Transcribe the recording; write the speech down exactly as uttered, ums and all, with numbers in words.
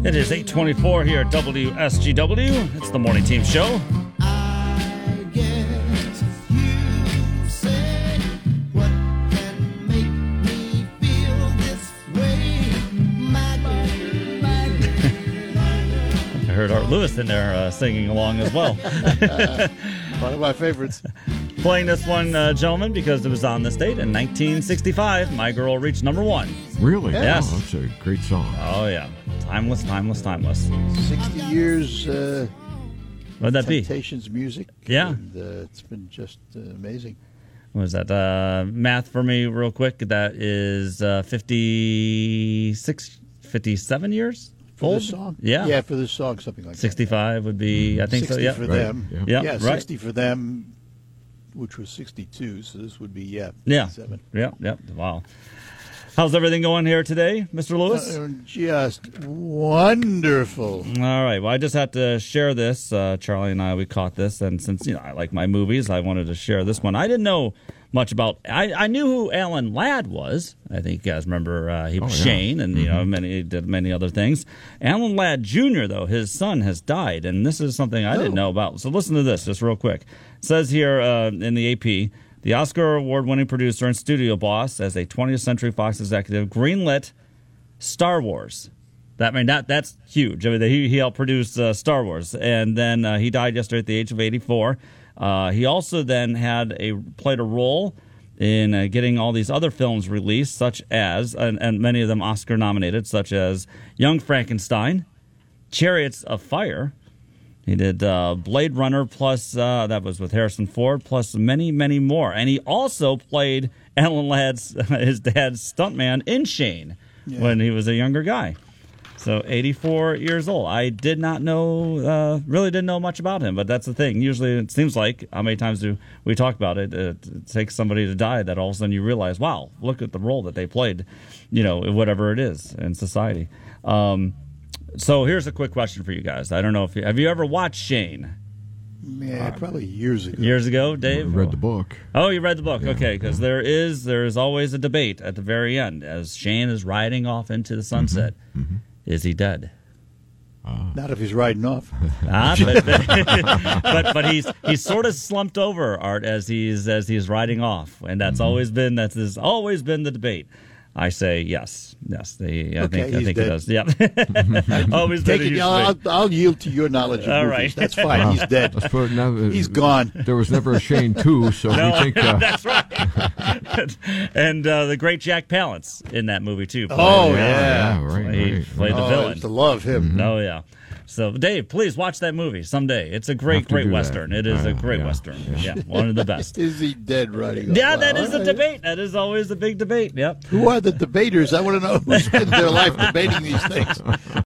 It is eight twenty-four here at W S G W. It's the Morning Team Show. I guess you say what can make me feel this way. My girl, my girl. I heard Art Lewis in there uh, singing along as well. One of my favorites. Playing this one, uh, gentlemen, because it was on this date in nineteen sixty-five. My Girl reached number one. Really? Yes. Oh, that's a great song. Oh, yeah. Timeless, timeless, timeless. sixty years uh, What would that be? Temptations music. Yeah. And, uh, it's been just uh, amazing. What was that? Uh, math for me real quick. That is uh, fifty-six, fifty-seven years For old? this song? Yeah. Yeah, for this song, something like sixty-five would be, I that. think so, sixty yeah. for Right, them. yeah. Yeah, Yeah, right. sixty for them, which was sixty-two, so this would be, yeah, Yeah. fifty-seven. Yeah, yeah. Wow. How's everything going here today, Mister Lewis? Uh, just wonderful. All right. Well, I just had to share this. Uh, Charlie and I, we caught this, and since you know I like my movies, I wanted to share this one. I didn't know much about. I, I knew who Alan Ladd was. I think you guys remember uh, he was Oh, yeah. Shane, and you know many did many other things. Alan Ladd Junior though, his son has died, and this is something I didn't Oh. know about. So listen to this, just real quick. It says here uh, in the A P. The Oscar award-winning producer and studio boss, as a twentieth Century Fox executive, greenlit Star Wars. That I mean, that that's huge. I mean, he he helped produce uh, Star Wars, and then uh, he died yesterday at the age of eighty-four. Uh, he also then had a played a role in uh, getting all these other films released, such as and, and many of them Oscar nominated, such as Young Frankenstein, Chariots of Fire. He did uh, Blade Runner, plus uh, that was with Harrison Ford, plus many, many more. And he also played Alan Ladd's, his dad's stuntman in Shane Yeah. when he was a younger guy. So eighty-four years old. I did not know, uh, really didn't know much about him, but that's the thing. Usually it seems like, how many times do we talk about it? It, it takes somebody to die that all of a sudden you realize, wow, look at the role that they played, you know, whatever it is in society. Um, So here's a quick question for you guys. I don't know if you, have you ever watched Shane? Yeah, probably years ago. Years ago, I Dave? read the book. Oh, you read the book. Okay, because there is there is always a debate at the very end as Shane is riding off into the sunset. Mm-hmm. Is he dead? Not if he's riding off. Ah, but, but, but but he's he's sort of slumped over, Art, as he's as he's riding off, and that's Mm-hmm. always been that's has always been the debate. I say yes, yes. They, I Okay, think I he's think dead. it does. Yeah, always been Take a it, huge I'll, debate. I'll yield to your knowledge of All movies. right. That's fine. He's dead. Let's put it now, He's gone. There was never a Shane two, so No, we think. Uh, that's right. And uh, the great Jack Palance in that movie too. Oh, yeah, yeah. yeah, right, He right. played the Oh, I villain. used to love him. Oh yeah. So Dave, please watch that movie someday. It's a great, Have to great do that. western. It is Uh, a great yeah, western. Yeah. one of the best. Is he dead riding off? Yeah, Wow, that is all the right. debate. That is always the big debate. Yep. Who are the debaters? I want to know who spent their life debating these things.